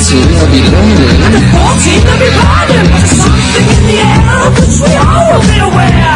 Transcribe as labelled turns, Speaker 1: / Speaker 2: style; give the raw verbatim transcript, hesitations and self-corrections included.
Speaker 1: fourteen, I'll be lonely.
Speaker 2: At the fourteen, I'll be riding. Something in the air, which we all will be aware.